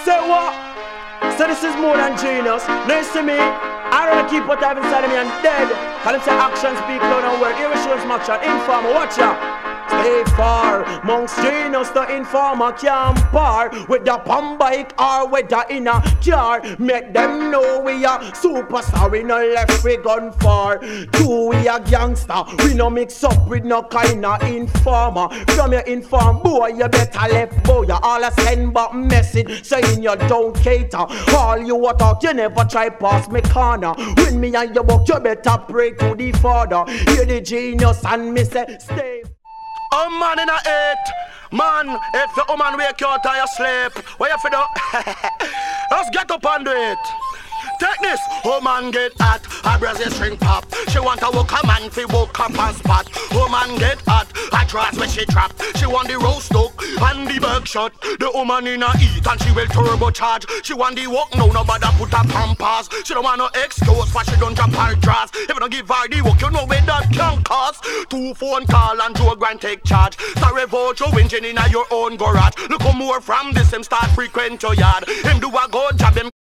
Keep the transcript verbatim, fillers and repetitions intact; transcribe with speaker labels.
Speaker 1: Say what? So this is more than genius. Listen to me. I don't keep what I have inside of me and dead. Call him say action speak loud and work. Here we show some action. Informer, watch ya. Stay far, monks genius the informer can par. With the pump bike or with the inner car. Make them know we are superstar. We no left we gun far. Two we a gangster. We no mix up with no kinda informer. From your inform boy you better left boy. You all a send back message saying you don't cater. All you a talk you never try pass me corner. When me and you walk you better pray to the father. Hear the genius and me say stay.
Speaker 2: Oh man in a eight. Man, if the woman wake you out of your sleep, what you fi do? Let's get up and do it. Take this, oh man get hot, her Brazil string pop. She want a walk a man fi walk up and spot. Oh man get hot, her dress when she trap. She want the roast duck and the back shot. The woman in a eat and she will turbocharge. She want the walk now, nobody put her pampas. She don't want no excuse for she don't drop her dress. If you don't give her the walk, you know where that can cost. Two phone call and Joe Grant take charge. Start revolt your engine in your own garage. Look more from this, him start frequent your yard. Him do a good job, him